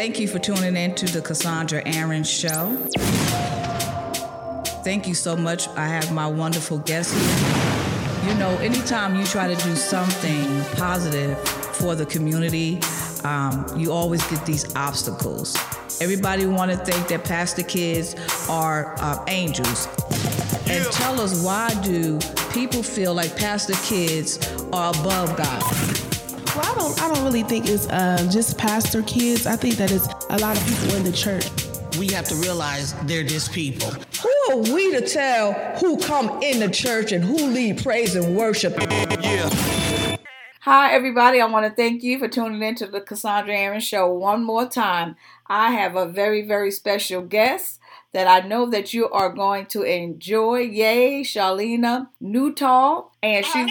Thank you for tuning in to the Cassandra Aaron Show. Thank you so much. I have my wonderful guest here. You know, anytime you try to do something positive for the community, you always get these obstacles. Everybody want to think that pastor kids are angels. And tell us, why do people feel like pastor kids are above God? Well, I don't really think it's just pastor kids. I think that it's a lot of people in the church. We have to realize they're just people. Who are we to tell who come in the church and who lead praise and worship? Yeah. Hi, everybody. I want to thank you for tuning in to the Cassandra Aaron Show one more time. I have a very, very special guest that I know that you are going to enjoy. Yay, Charlena Newtall. And she's...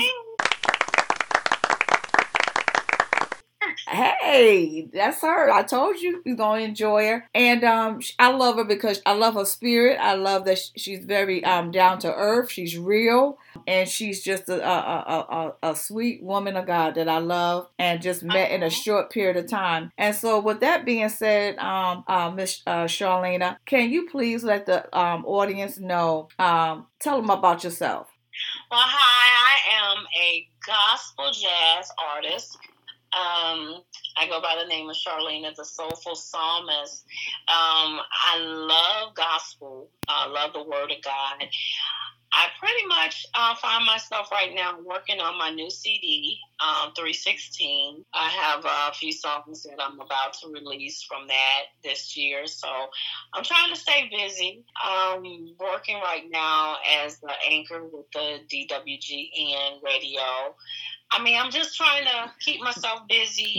Hey, that's her. I told you you're going to enjoy her. And I love her because I love her spirit. I love that she's very down to earth. She's real. And she's just a sweet woman of God that I love and just met in a short period of time. And so with that being said, Miss Charlena, can you please let the audience know, tell them about yourself. Well, hi, I am a gospel jazz artist. I go by the name of Charlena, the Soulful Psalmist. I love gospel. I love the Word of God. I pretty much find myself right now working on my new CD, 316. I have a few songs that I'm about to release from that this year. So I'm trying to stay busy. I'm working right now as the anchor with the DWGN radio. I mean, I'm just trying to keep myself busy.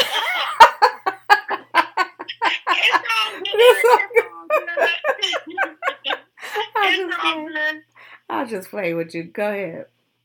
It's all good. I'll just play with you. Go ahead.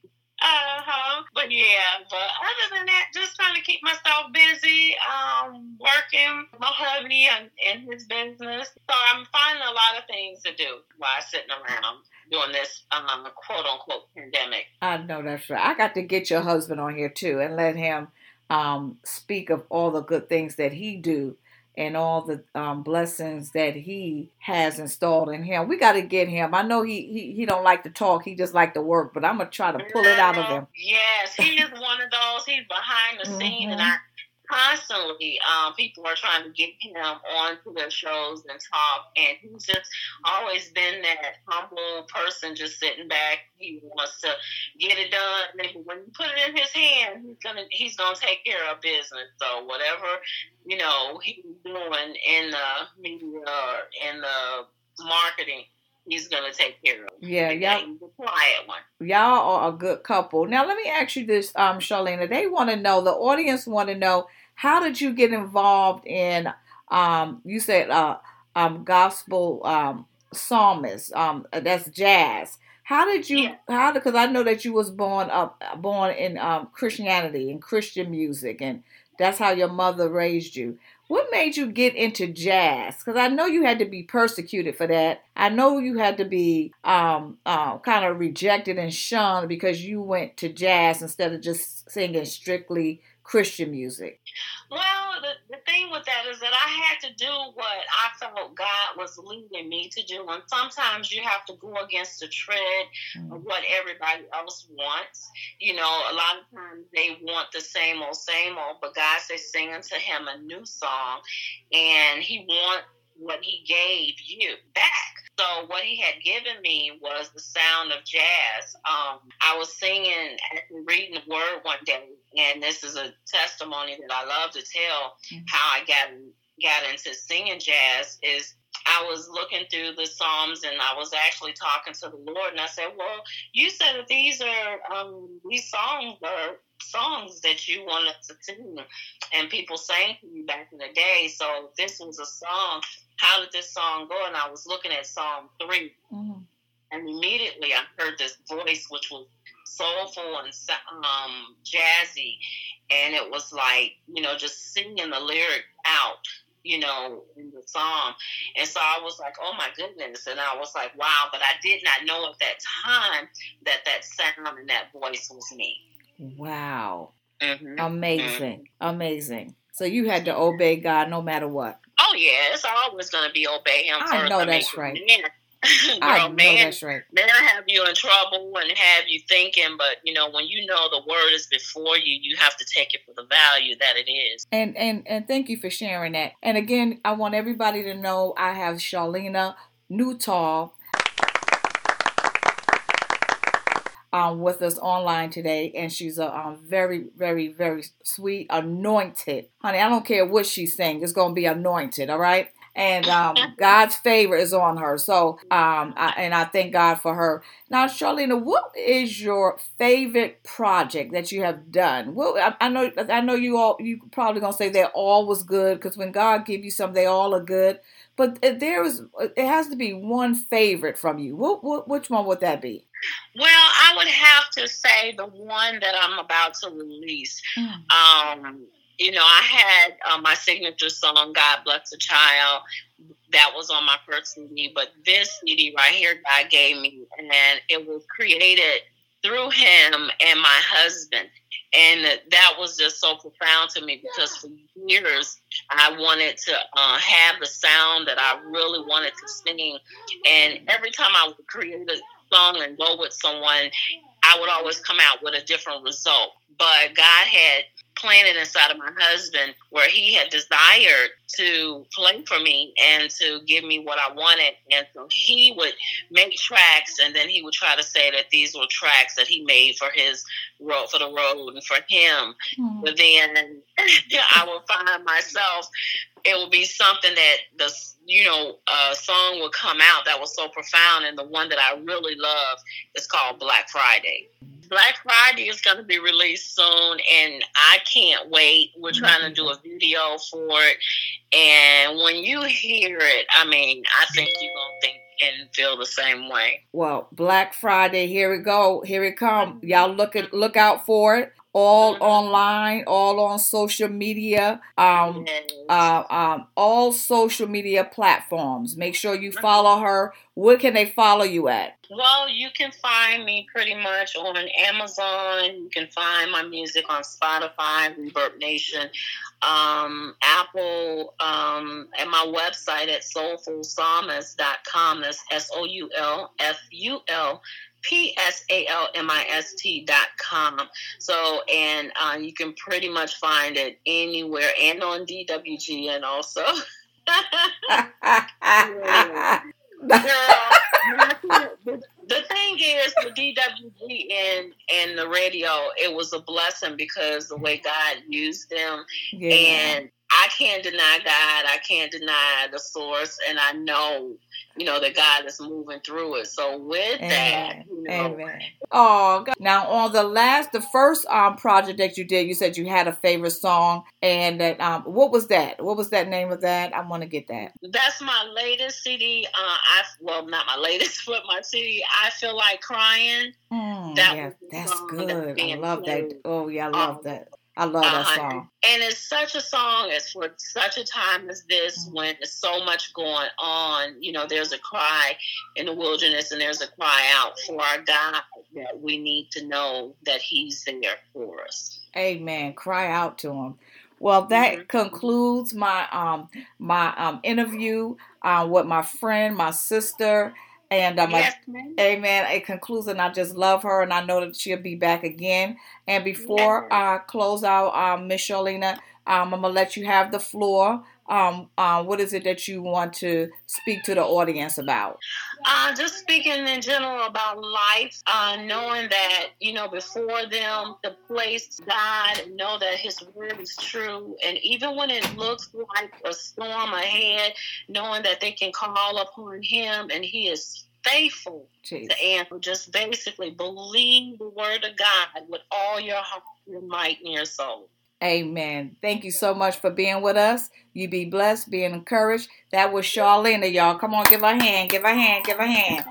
But other than that, just trying to keep myself busy, working with my hubby and his business. So I'm finding a lot of things to do while sitting around doing this quote unquote pandemic. I know that's right. I got to get your husband on here too and let him speak of all the good things that he do and all the blessings that he has installed in him. We got to get him. I know he don't like to talk. He just like to work, but I'm going to try to pull it out of him. Yes, he is one of those. He's behind the scene, and I constantly, people are trying to get him onto their shows and talk, and he's just always been that humble person just sitting back. He wants to get it done, and when you put it in his hand, he's gonna take care of business. So whatever, he's doing in the media or in the marketing, he's gonna take care of. Yeah, y'all. He's a quiet one. Y'all are a good couple. Now let me ask you this, Charlena. They want to know, the audience want to know, how did you get involved in, you said gospel psalmist, that's jazz. How did you, because I know that you was born in Christianity and Christian music, and that's how your mother raised you. What made you get into jazz? Because I know you had to be persecuted for that. I know you had to be kind of rejected and shunned because you went to jazz instead of just singing strictly Christian music. Well, the thing with that is that I had to do what I felt God was leading me to do. And sometimes you have to go against the trend of what everybody else wants. A lot of times they want the same old, but God says sing unto him a new song. And he wants what he gave you back. So what he had given me was the sound of jazz. I was singing, reading the word one day, and this is a testimony that I love to tell. How I got into singing jazz is I was looking through the Psalms, and I was actually talking to the Lord, and I said, well, you said that these songs are songs that you wanted to sing, and people sang to you back in the day. So this was a song. How did this song go? And I was looking at Psalm 3, and immediately I heard this voice, which was soulful and jazzy, and it was like, just singing the lyric out, in the psalm. And so I was like, oh my goodness. And I was like, wow, but I did not know at that time that sound and that voice was me. Wow. Amazing. So you had to obey God no matter what. Oh yeah, it's always going to be obey him first. I know that's right. Girl, man, that's right. Man, have you in trouble and have you thinking, but when you know the word is before you, you have to take it for the value that it is. And thank you for sharing that. And again, I want everybody to know I have Charlena Newtall with us online today, and she's a very, very, very sweet, anointed. Honey, I don't care what she's saying. It's going to be anointed, all right? And God's favor is on her. So, I thank God for her. Now, Charlena, what is your favorite project that you have done? Well, I know you probably gonna say they all was good, because when God give you something, they all are good. But it has to be one favorite from you. Which one would that be? Well, I would have to say the one that I'm about to release. I had my signature song, God Bless a Child. That was on my first CD. But this CD right here, God gave me, and it was created through him and my husband. And that was just so profound to me, because for years I wanted to have the sound that I really wanted to sing. And every time I would create a song and go with someone, I would always come out with a different result. But God had planted inside of my husband where he had desired to play for me and to give me what I wanted. And so he would make tracks, and then he would try to say that these were tracks that he made for his road, for the road and for him. Mm-hmm. But then I would find myself, it would be something that a song would come out that was so profound. And the one that I really love is called Black Friday. Black Friday is going to be released soon, and I can't wait. We're trying to do a video for it, and when you hear it, I think you're going to think and feel the same way. Well, Black Friday, here we go. Here it comes. Y'all look out for it. All online, all on social media, all social media platforms. Make sure you follow her. Where can they follow you at? Well, you can find me pretty much on Amazon. You can find my music on Spotify, Reverb Nation, Apple, and my website at soulfulpsalmist.com. That's SOULFULPSALMIST.com. So, and you can pretty much find it anywhere, and on DWGN also. The thing is, the DWGN and the radio, it was a blessing because the way God used them. Yeah. And I can't deny God. I can't deny the source. And I know, that God is moving through it. So with that, Amen. Oh, God. Now on the first project that you did, you said you had a favorite song, and that what was that? What was that name of that? I want to get that. That's my latest CD. Not my latest, but my CD. I Feel Like Crying. That's good. I love that. Oh yeah, I love that. I love that song. And it's such a song. It's for such a time as this when there's so much going on. There's a cry in the wilderness, and there's a cry out for our God that we need to know that he's there for us. Amen. Cry out to him. Well, that concludes my interview with my friend, my sister. And yes, amen. It concludes, and I just love her, and I know that she'll be back again. And before I close out, Miss Charlena, I'm gonna let you have the floor. What is it that you want to speak to the audience about? Just speaking in general about life, knowing that, before them, the place God, know that his word is true. And even when it looks like a storm ahead, knowing that they can call upon him and he is faithful to answer. Just basically believe the word of God with all your heart, your might, and your soul. Amen. Thank you so much for being with us. You be blessed, being encouraged. That was Charlena, y'all. Come on, give her a hand. Give her a hand. Give her a hand.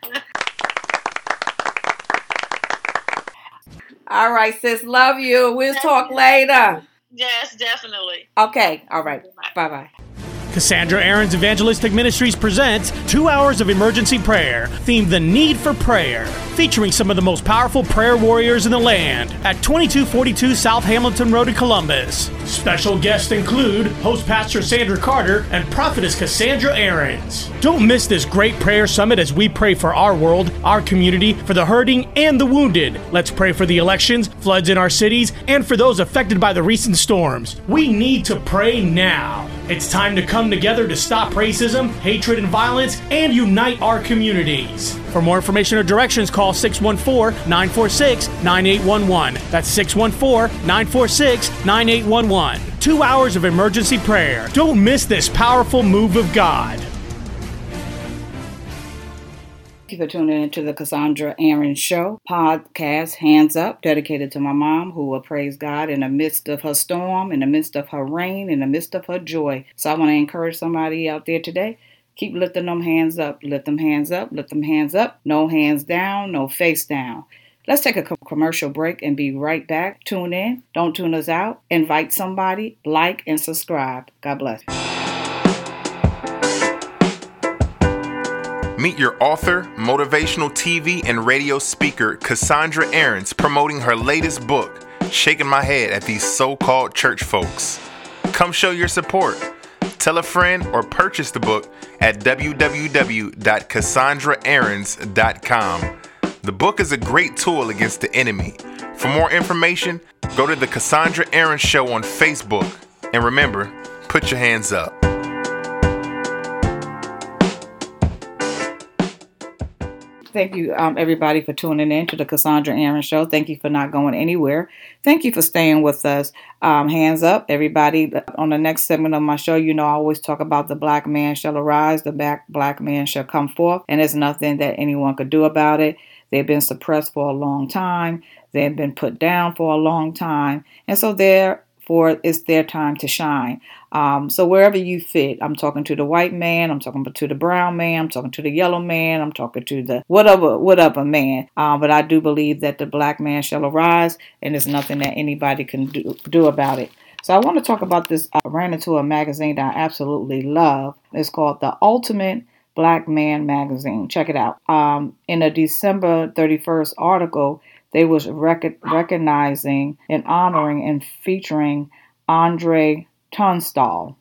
All right, sis. Love you. We'll talk later. Yes, definitely. Okay. All right. Bye-bye. Cassandra Aaron's Evangelistic Ministries presents 2 hours of emergency prayer, themed The Need for Prayer, featuring some of the most powerful prayer warriors in the land at 2242 South Hamilton Road in Columbus. Special guests include host Pastor Sandra Carter and prophetess Cassandra Aarons. Don't miss this great prayer summit as we pray for our world, our community, for the hurting and the wounded. Let's pray for the elections, floods in our cities, and for those affected by the recent storms. We need to pray now. It's time to come together to stop racism, hatred, and violence, and unite our communities. For more information or directions, call 614-946-9811. That's 614-946-9811. 2 hours of emergency prayer. Don't miss this powerful move of God. Thank you for tuning into the Cassandra Aarons Show podcast, Hands Up, dedicated to my mom, who will praise God in the midst of her storm, in the midst of her rain, in the midst of her joy. So I want to encourage somebody out there today. Keep lifting them hands up. Lift them hands up. Lift them hands up. No hands down. No face down. Let's take a commercial break and be right back. Tune in. Don't tune us out. Invite somebody. Like and subscribe. God bless. Meet your author, motivational TV and radio speaker, Cassandra Aarons, promoting her latest book, Shaking My Head at These So-Called Church Folks. Come show your support. Tell a friend or purchase the book at www.cassandraaarons.com. The book is a great tool against the enemy. For more information, go to the Cassandra Aarons Show on Facebook. And remember, put your hands up. Thank you, everybody, for tuning in to the Cassandra Aarons Show. Thank you for not going anywhere. Thank you for staying with us. Hands up, everybody. On the next segment of my show, I always talk about the black man shall arise, the black man shall come forth, and there's nothing that anyone could do about it. They've been suppressed for a long time. They've been put down for a long time. And so therefore, it's their time to shine. So wherever you fit, I'm talking to the white man, I'm talking to the brown man, I'm talking to the yellow man, I'm talking to the whatever man. But I do believe that the black man shall arise, and there's nothing that anybody can do about it. So I want to talk about this. I ran into a magazine that I absolutely love. It's called The Ultimate Black Man Magazine. Check it out. In a December 31st article, they was recognizing and honoring and featuring Andre Tunstall.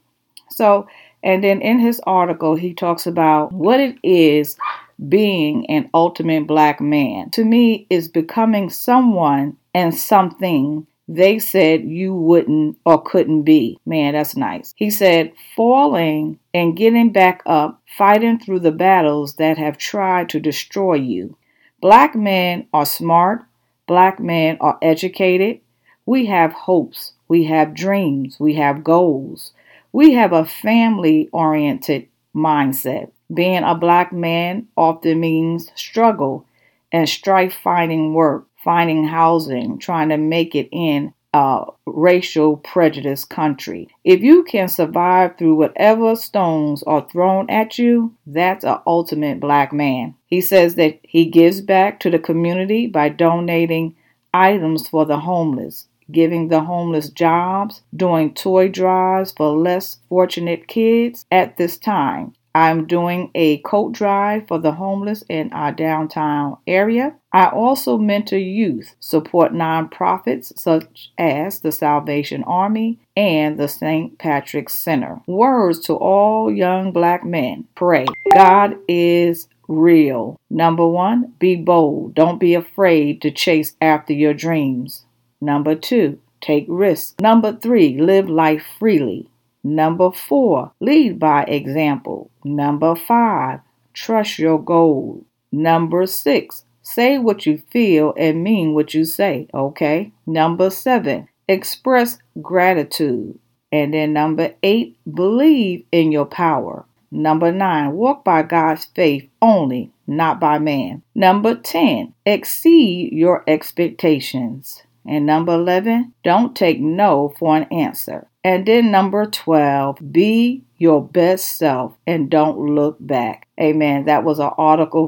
And then in his article, he talks about what it is being an ultimate black man. To me, is becoming someone and something they said you wouldn't or couldn't be. Man, that's nice. He said, falling and getting back up, fighting through the battles that have tried to destroy you. Black men are smart. Black men are educated. We have hopes. We have dreams. We have goals. We have a family-oriented mindset. Being a black man often means struggle and strife, finding work, finding housing, trying to make it in a racial prejudice country. If you can survive through whatever stones are thrown at you, that's an ultimate black man. He says that he gives back to the community by donating items for the homeless, giving the homeless jobs, doing toy drives for less fortunate kids. At this time, I'm doing a coat drive for the homeless in our downtown area. I also mentor youth, support nonprofits such as the Salvation Army and the St. Patrick's Center. Words to all young black men. Pray. God is real. Number 1, be bold. Don't be afraid to chase after your dreams. Number 2, take risks. Number 3, live life freely. Number 4, lead by example. Number 5, trust your goal. Number 6, say what you feel and mean what you say, okay? Number 7, express gratitude. And then number 8, believe in your power. Number 9, walk by God's faith only, not by man. Number 10, exceed your expectations. And number 11, don't take no for an answer. And then number 12, be your best self and don't look back. Amen. That was an article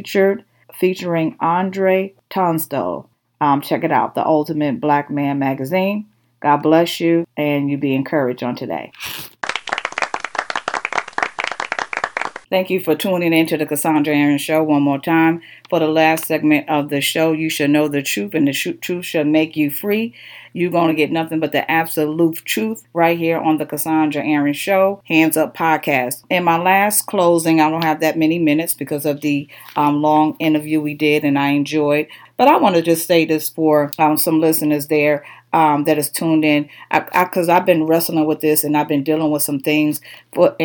featuring Andre Tunstall. Check it out, The Ultimate Black Man Magazine. God bless you, and you be encouraged on today. Thank you for tuning in to the Cassandra Aaron Show one more time. For the last segment of the show, you should know the truth, and the truth shall make you free. You're going to get nothing but the absolute truth right here on the Cassandra Aaron Show, Hands Up Podcast. In my last closing, I don't have that many minutes because of the long interview we did, and I enjoyed. But I want to just say this for some listeners there that is tuned in, because I've been wrestling with this, and I've been dealing with some things for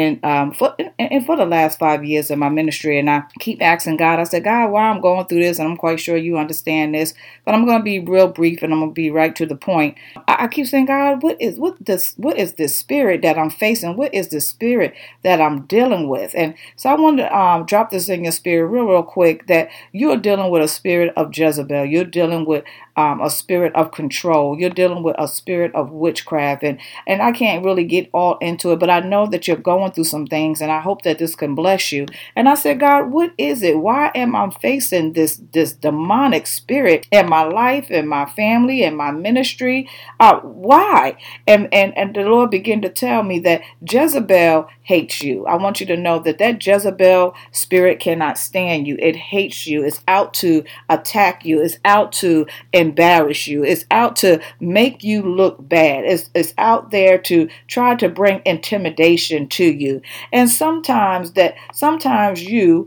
the last 5 years in my ministry, and I keep asking God. I said, God, why I'm going through this, and I'm quite sure you understand this, but I'm going to be real brief, and I'm going to be right to the point. I keep saying, God, what is this spirit that I'm facing? What is the spirit that I'm dealing with? And so I want to drop this in your spirit real quick, that you're dealing with a spirit of Jezebel. You're dealing with a spirit of control. You're dealing with a spirit of witchcraft. And I can't really get all into it, but I know that you're going through some things, and I hope that this can bless you. And I said, God, what is it? Why am I facing this demonic spirit in my life, in my family, in my ministry? Why? And the Lord began to tell me that Jezebel hates you. I want you to know that Jezebel spirit cannot stand you. It hates you. It's out to attack you. It's out to embarrass you. It's out to make you look bad. It's out there to try to bring intimidation to you. And sometimes you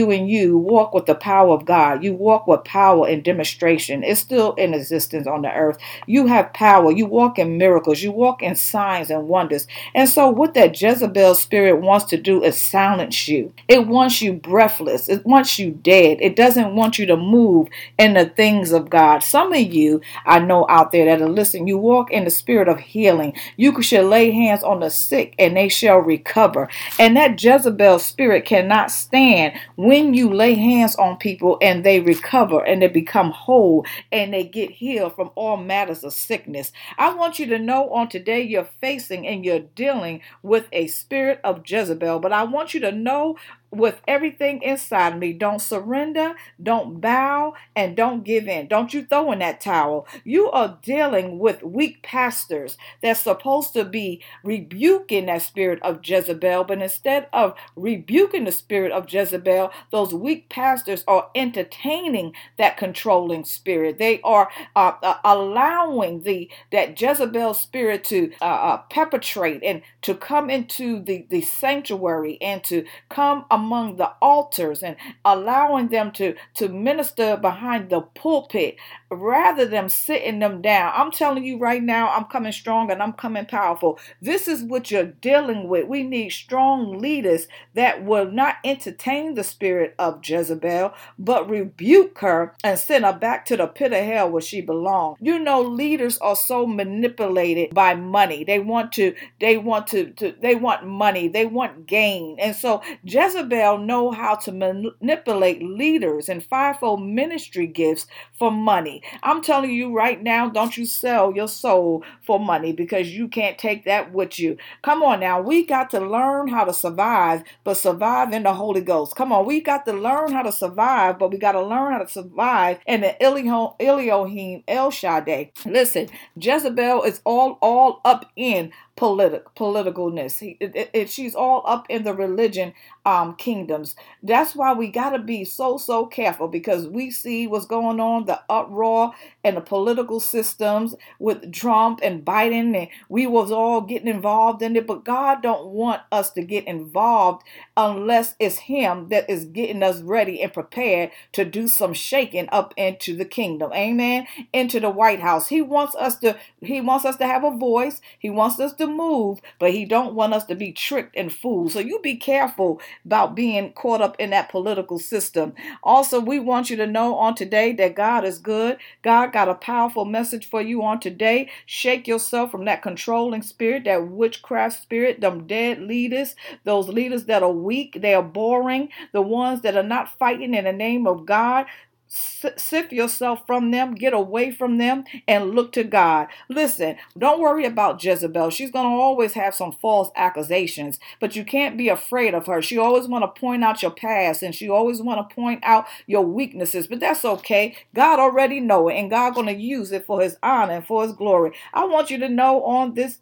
walk with the power of God. You walk with power and demonstration. It's still in existence on the earth. You have power. You walk in miracles. You walk in signs and wonders. And so what that Jezebel spirit wants to do is silence you. It wants you breathless. It wants you dead. It doesn't want you to move in the things of God. Some of you, I know out there that are listening, you walk in the spirit of healing. You shall lay hands on the sick and they shall recover. And that Jezebel spirit cannot stand when you lay hands on people and they recover and they become whole and they get healed from all matters of sickness. I want you to know on today you're facing and you're dealing with a spirit of Jezebel, but I want you to know with everything inside of me, don't surrender, don't bow, and don't give in. Don't you throw in that towel. You are dealing with weak pastors that's supposed to be rebuking that spirit of Jezebel, but instead of rebuking the spirit of Jezebel, those weak pastors are entertaining that controlling spirit. They are allowing that Jezebel spirit to perpetrate and to come into the sanctuary and to come among the altars and allowing them to minister behind the pulpit rather than sitting them down. I'm telling you right now, I'm coming strong and I'm coming powerful. This is what you're dealing with. We need strong leaders that will not entertain the spirit of Jezebel, but rebuke her and send her back to the pit of hell where she belongs. You know, leaders are so manipulated by money. They want money. They want gain. And so Jezebel know how to manipulate leaders and fivefold ministry gifts for money. I'm telling you right now, don't you sell your soul for money, because you can't take that with you. Come on now. We got to learn how to survive, but survive in the Holy Ghost. Come on. We got to learn how to survive, but we got to learn how to survive in the Elohim El Shaddai. Listen, Jezebel is all up in politicalness. She's all up in the religion kingdoms. That's why we got to be so careful, because we see what's going on, the uproar and the political systems with Trump and Biden, and we was all getting involved in it. But God don't want us to get involved unless it's Him that is getting us ready and prepared to do some shaking up into the kingdom. Amen. Into the White House. He wants us to have a voice. He wants us to move, but He don't want us to be tricked and fooled. So you be careful about being caught up in that political system. Also, we want you to know on today that God is good. God got a powerful message for you on today. Shake yourself from that controlling spirit, that witchcraft spirit, them dead leaders, those leaders that are weak, they are boring, the ones that are not fighting in the name of God. sift yourself from them, get away from them, and look to God. Listen, don't worry about Jezebel. She's going to always have some false accusations, but you can't be afraid of her. She always want to point out your past, and she always want to point out your weaknesses, but that's okay. God already know it, and God going to use it for his honor and for his glory. I want you to know on this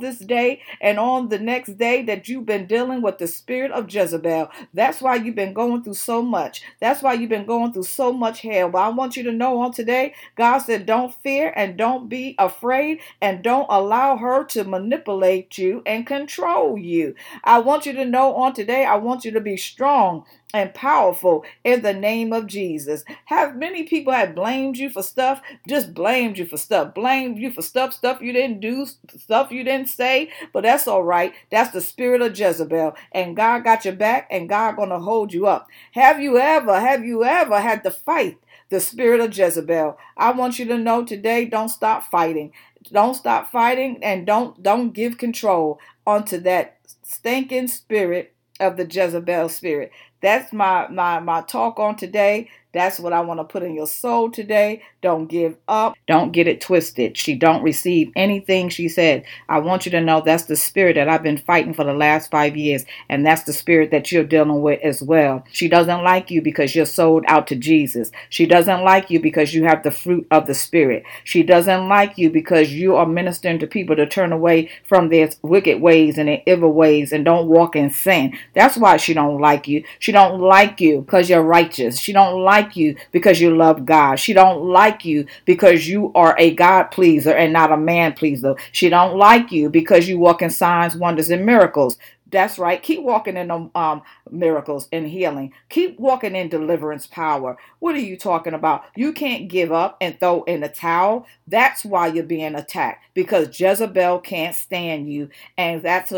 day and on the next day that you've been dealing with the spirit of Jezebel. That's why you've been going through so much. That's why you've been going through so much hell. But I want you to know on today, God said, don't fear and don't be afraid and don't allow her to manipulate you and control you. I want you to know on today, I want you to be strong and powerful in the name of Jesus. Have many people have blamed you for stuff, just blamed you for stuff, blamed you for stuff you didn't do, stuff you didn't say, but that's all right. That's the spirit of Jezebel, and God got your back, and God gonna hold you up. Have you ever had to fight the spirit of Jezebel? I want you to know today, don't stop fighting. Don't stop fighting, and don't give control onto that stinking spirit of the Jezebel spirit. That's my talk on today. That's what I want to put in your soul today. Don't give up. Don't get it twisted. She don't receive anything she said. I want you to know that's the spirit that I've been fighting for the last 5 years. And that's the spirit that you're dealing with as well. She doesn't like you because you're sold out to Jesus. She doesn't like you because you have the fruit of the spirit. She doesn't like you because you are ministering to people to turn away from their wicked ways and their evil ways and don't walk in sin. That's why she don't like you. She don't like you because you're righteous. She don't like you because you love God. She don't like you because you are a God pleaser and not a man pleaser. She don't like you because you walk in signs, wonders, and miracles. That's right. Keep walking in miracles and healing. Keep walking in deliverance power. What are you talking about? You can't give up and throw in the towel. That's why you're being attacked, because Jezebel can't stand you, and that's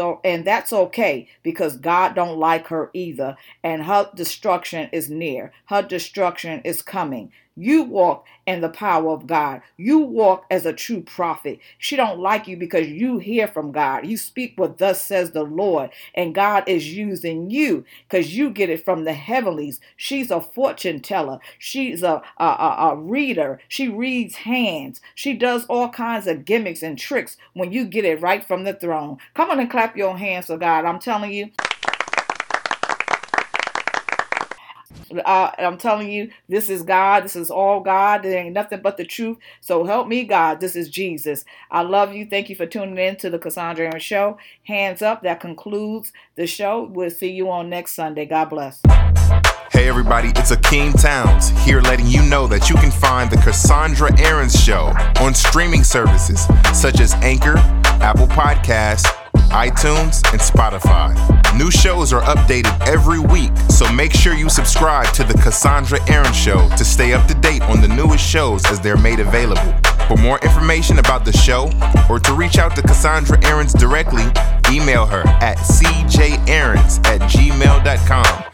okay, because God don't like her either, and her destruction is near. Her destruction is coming. You walk in the power of God. You walk as a true prophet. She don't like you because you hear from God. You speak what thus says the Lord, and God is using you because you get it from the heavenlies. She's a fortune teller. She's a reader. She reads hands. She does all kinds of gimmicks and tricks when you get it right from the throne. Come on and clap your hands for God. I'm telling you. I'm telling you, this is God. This is all God. There ain't nothing but the truth. So help me, God. This is Jesus. I love you. Thank you for tuning in to the Cassandra Aarons Show. Hands up. That concludes the show. We'll see you on next Sunday. God bless. Hey everybody, it's Akeem Towns here letting you know that you can find the Cassandra Aarons Show on streaming services such as Anchor, Apple Podcasts, iTunes, and Spotify. New shows are updated every week, so make sure you subscribe to the Cassandra Aarons Show to stay up to date on the newest shows as they're made available. For more information about the show or to reach out to Cassandra Aarons directly, email her at cjaarons@gmail.com.